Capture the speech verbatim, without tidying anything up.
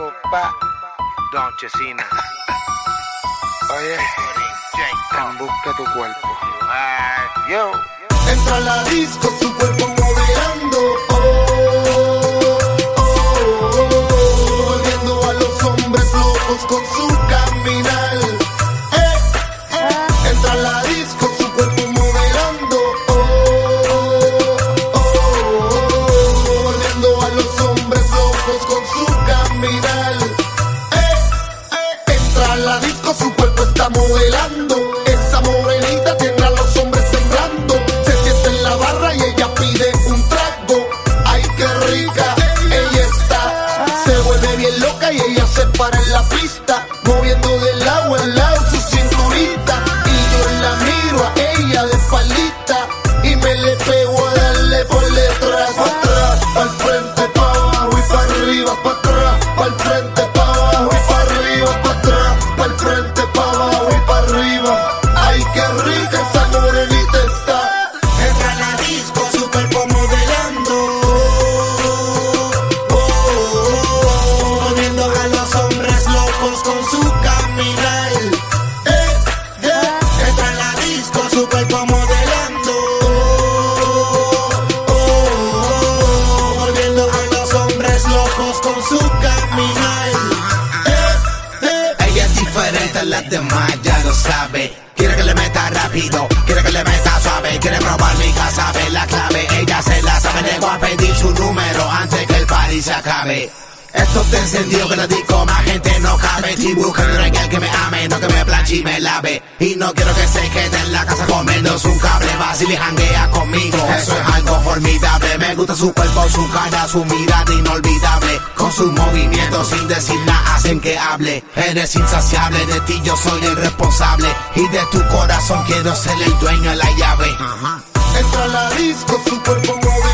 Copa, Don Chesina. Oye, en busca tu cuerpo. Yo. Entra a la disco, su cuerpo modelando. Oh, oh, oh, oh, volviendo a los hombres locos con su caminar. Eh, eh. Entra a la disco, su cuerpo modelando. Oh, oh, oh, oh, volviendo a los hombres locos con su caminar. Eh, eh. Entra a la disco, su cuerpo está modelando. Esa morenita tiene a los hombres temblando. Y ella pide un trago, ay qué rica ella está. Se vuelve bien loca y ella se para en la pista, moviendo de lado a lado su cinturita. Y yo la miro a ella de espaldita y me le pego a darle por detrás, pa' atrás, pa'l frente, pa' abajo y pa' arriba, pa' atrás, pa'l frente, pa' abajo y pa' arriba, pa' atrás, pa'l frente, pa' abajo y pa' arriba. Ay qué rica esa morenita está. Su cuerpo modelando, oh, oh, oh, volviendo a los hombres locos con su caminar. Eh, eh, entra en la disco, su cuerpo modelando, oh, oh, oh, volviendo a los hombres locos con su caminar. Eh, eh. Ella es diferente a las demás, ya lo sabe. Quiere que le meta rápido, quiere que le meta suave, quiere probar mi casa, ve la clave. Ella se la sabe, le voy a pedir su número antes que el party se acabe. Esto te encendido que lo digo, más gente no cabe. Estoy buscando una girl que me ame, no que me planche y me lave. Y no quiero que se quede en la casa comiéndose un cable. Vacila y janguea conmigo, eso es algo formidable. Me gusta su cuerpo, su cara, su mirada inolvidable. Con sus movimientos sin decir nada hacen que hable. Eres insaciable, de ti yo soy el responsable. Y de tu corazón quiero ser el dueño de la llave. Entra a la disco, su cuerpo mueve.